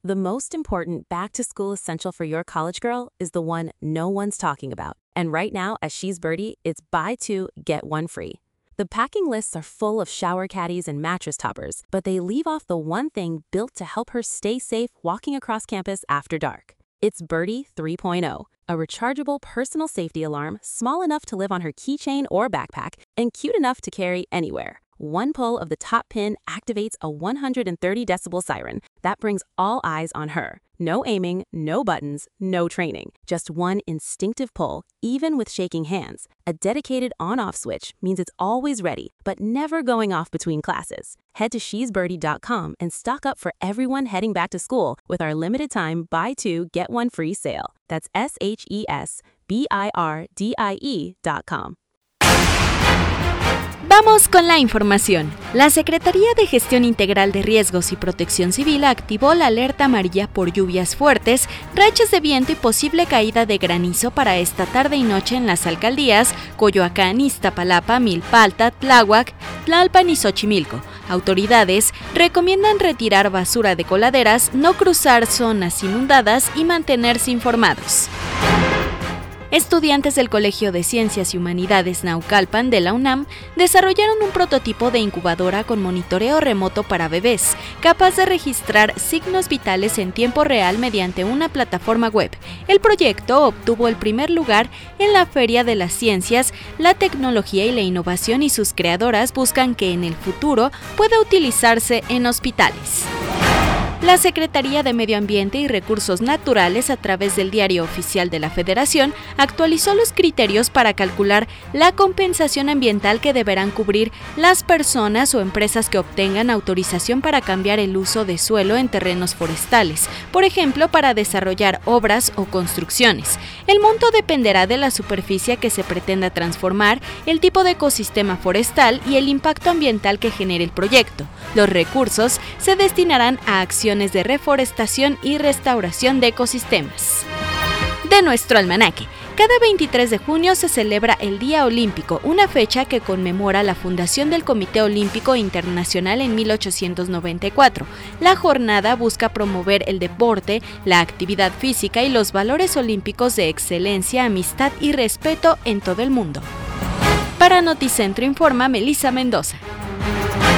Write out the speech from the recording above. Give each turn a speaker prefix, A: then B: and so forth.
A: The most important back-to-school essential for your college girl is the one no one's talking about. And right now at She's Birdie, it's buy two, get one free. The packing lists are full of shower caddies and mattress toppers, but they leave off the one thing built to help her stay safe walking across campus after dark. It's Birdie 3.0, a rechargeable personal safety alarm small enough to live on her keychain or backpack and cute enough to carry anywhere. One pull of the top pin activates a 130 decibel siren that brings all eyes on her. No aiming, no buttons, no training. Just one instinctive pull, even with shaking hands. A dedicated on-off switch means it's always ready, but never going off between classes. Head to shesbirdie.com and stock up for everyone heading back to school with our limited time buy two, get one free sale. That's SHESBIRDIE.com.
B: Vamos con la información. La Secretaría de Gestión Integral de Riesgos y Protección Civil activó la alerta amarilla por lluvias fuertes, rachas de viento y posible caída de granizo para esta tarde y noche en las alcaldías Coyoacán, Iztapalapa, Milpalta, Tláhuac, Tlalpan y Xochimilco. Autoridades recomiendan retirar basura de coladeras, no cruzar zonas inundadas y mantenerse informados. Estudiantes del Colegio de Ciencias y Humanidades Naucalpan de la UNAM desarrollaron un prototipo de incubadora con monitoreo remoto para bebés, capaz de registrar signos vitales en tiempo real mediante una plataforma web. El proyecto obtuvo el primer lugar en la Feria de las Ciencias, la Tecnología y la Innovación y sus creadoras buscan que en el futuro pueda utilizarse en hospitales. La Secretaría de Medio Ambiente y Recursos Naturales, a través del Diario Oficial de la Federación, actualizó los criterios para calcular la compensación ambiental que deberán cubrir las personas o empresas que obtengan autorización para cambiar el uso de suelo en terrenos forestales, por ejemplo, para desarrollar obras o construcciones. El monto dependerá de la superficie que se pretenda transformar, el tipo de ecosistema forestal y el impacto ambiental que genere el proyecto. Los recursos se destinarán a acciones de reforestación y restauración de ecosistemas. De nuestro almanaque. Cada 23 de junio se celebra el Día Olímpico, una fecha que conmemora la fundación del Comité Olímpico Internacional en 1894. La jornada busca promover el deporte, la actividad física y los valores olímpicos de excelencia, amistad y respeto en todo el mundo. Para Noticentro informa Melissa Mendoza.